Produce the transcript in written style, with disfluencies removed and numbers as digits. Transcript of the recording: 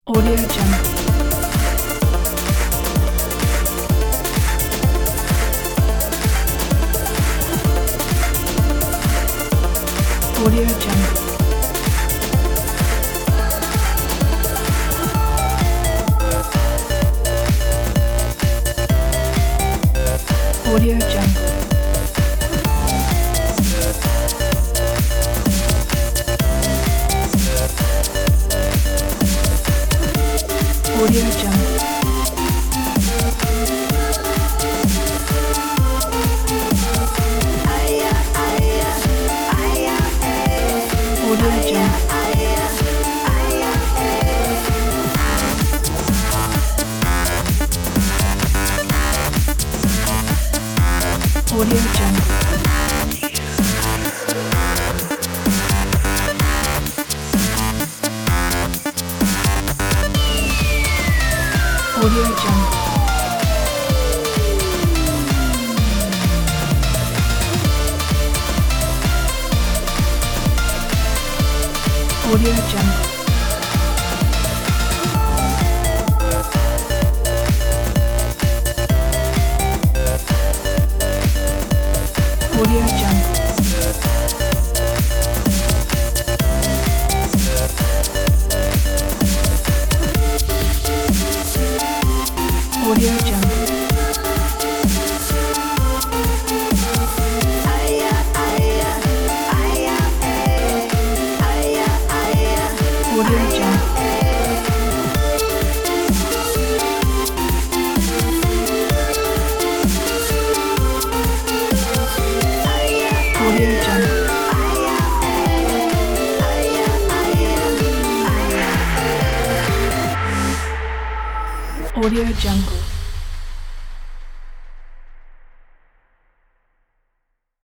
Audio Jungle. Audio Jungle. Audio Jungle. Audio Jungle. Audio Jungle. Audio Jungle. Audio Jungle. Audio Jungle. Audio Jungle. Audio Jungle. Audio Jungle. Audio Jungle. Audio Jungle.